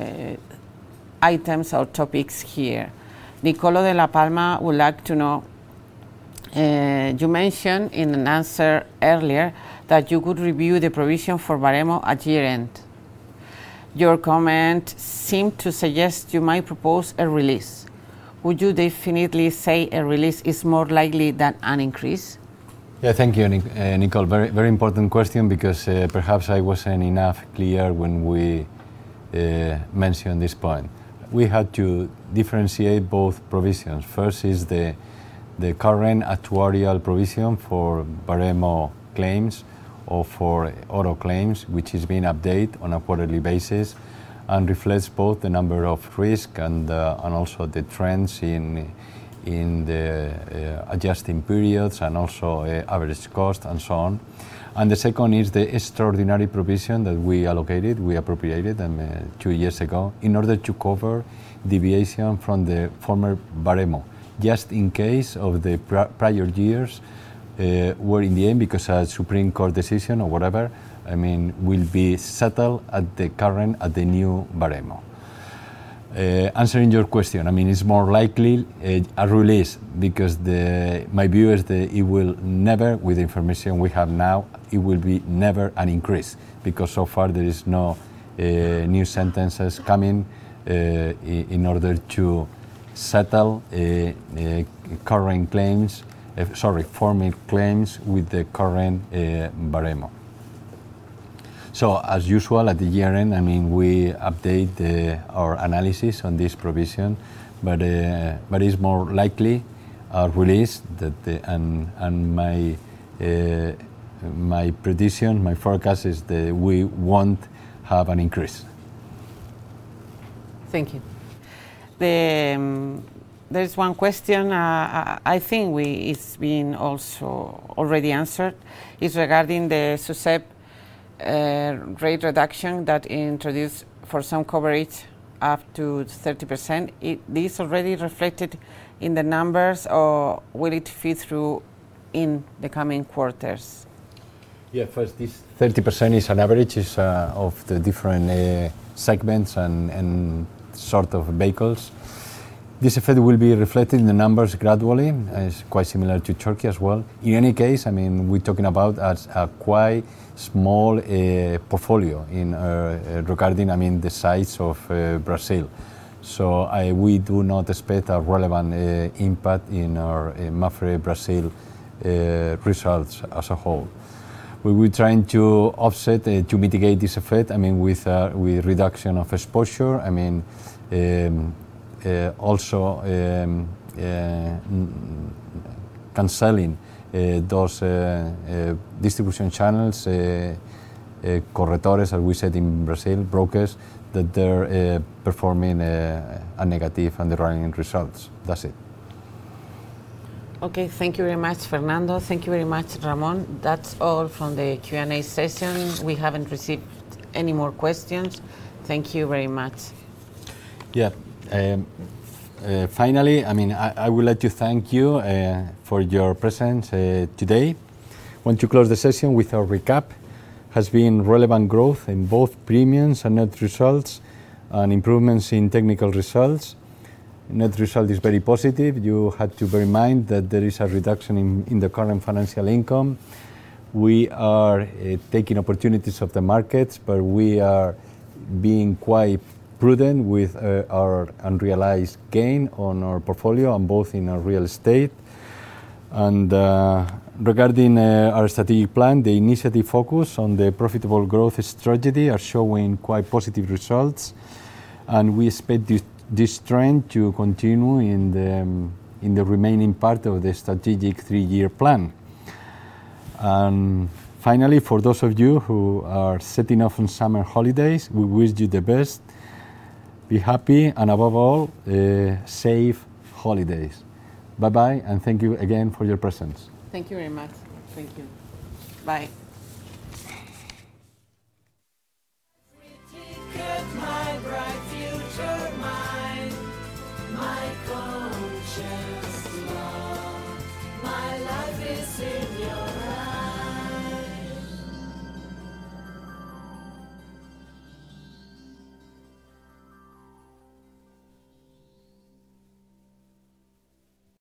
items or topics here. Nicolo de la Palma would like to know, you mentioned in an answer earlier that you could review the provision for Baremo at year-end. Your comment seemed to suggest you might propose a release. Would you definitely say a release is more likely than an increase? Yeah, thank you, Nicole. Very, very important question, because perhaps I wasn't enough clear when we mentioned this point. We had to differentiate both provisions. First is the current actuarial provision for Baremo claims or for auto claims, which is being updated on a quarterly basis and reflects both the number of risk and also the trends in the adjusting periods and also average cost and so on. And the second is the extraordinary provision that we appropriated 2 years ago in order to cover deviation from the former Baremo, just in case of the prior years were in the end, because a Supreme Court decision or whatever, will be settled at the new Baremo. Answering your question, it's more likely a release, because my view is that it will never, with the information we have now, it will be never an increase, because so far there is no new sentences coming in order to settle current claims, former claims with the current Baremo. So, as usual, at the year end, we update our analysis on this provision, but it's more likely a release and my prediction, my forecast is that we won't have an increase. Thank you. There's one question. I think it's been also already answered. It's regarding the SUSEP rate reduction that introduced for some coverage up to 30%. This already reflected in the numbers, or will it feed through in the coming quarters? Yeah, first, this 30% is an average of the different segments and sort of vehicles. This effect will be reflected in the numbers gradually. It's quite similar to Turkey as well. In any case, we're talking about a quite small portfolio regarding the size of Brazil. So we do not expect a relevant impact in our Mapfre Brazil results as a whole. We were trying to offset, to mitigate this effect, with reduction of exposure. Also cancelling those distribution channels, corretores, as we said in Brazil, brokers, that they're performing a negative underwriting results. That's it. Okay, thank you very much, Fernando. Thank you very much, Ramon. That's all from the Q&A session. We haven't received any more questions. Thank you very much. Yeah. Finally, I would like to thank you for your presence today. I want to close the session with a recap. Has been relevant growth in both premiums and net results, and improvements in technical results. Net result is very positive. You had to bear in mind that there is a reduction in the current financial income. We are taking opportunities of the markets, but we are being quite prudent with our unrealized gain on our portfolio, and both in our real estate. And regarding our strategic plan, the initiative focus on the profitable growth strategy are showing quite positive results, and we expect this trend to continue in the remaining part of the strategic 3-year plan. And Finally, for those of you who are setting off on summer holidays, we wish you the best. Be happy, and above all, safe holidays. Bye-bye, and thank you again for your presence. Thank you very much. Thank you. Bye. Ticket, my bright future mine, my conscious love, my life is in your